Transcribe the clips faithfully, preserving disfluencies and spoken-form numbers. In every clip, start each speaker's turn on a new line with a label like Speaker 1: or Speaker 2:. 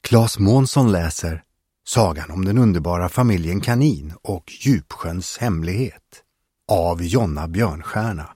Speaker 1: Claes Månsson läser Sagan om den underbara familjen Kanin och Djupsjöns hemlighet av Jonna Björnstjärna.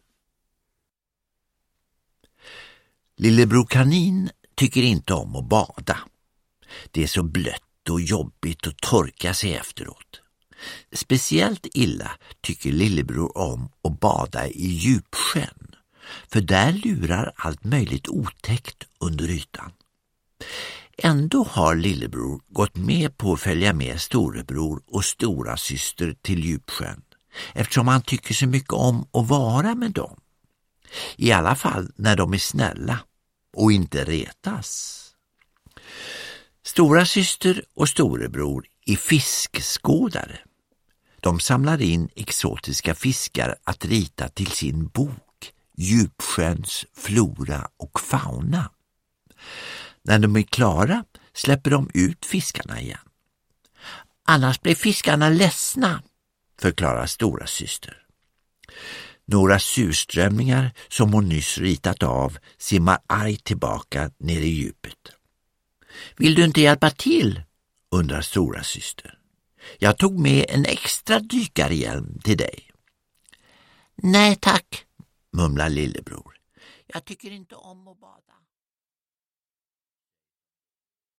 Speaker 2: Lillebror Kanin tycker inte om att bada. Det är så blött och jobbigt att torka sig efteråt. Speciellt illa tycker lillebror om att bada i Djupsjön, för där lurar allt möjligt otäckt under ytan. Ändå har lillebror gått med på att följa med storebror och stora syster till Djupsjön, eftersom han tycker så mycket om att vara med dem. I alla fall när de är snälla och inte retas. Stora syster och storebror är fiskskådare. De samlar in exotiska fiskar att rita till sin bok Djupsjöns flora och fauna. När de är klara släpper de ut fiskarna igen. Annars blir fiskarna ledsna, förklarar stora syster. Några surströmmingar som hon nyss ritat av simmar argt tillbaka ner i djupet. Vill du inte hjälpa till? Undrar stora syster. Jag tog med en extra dykarhjälm till dig. Nej tack, mumlar lillebror. Jag tycker inte om att bada.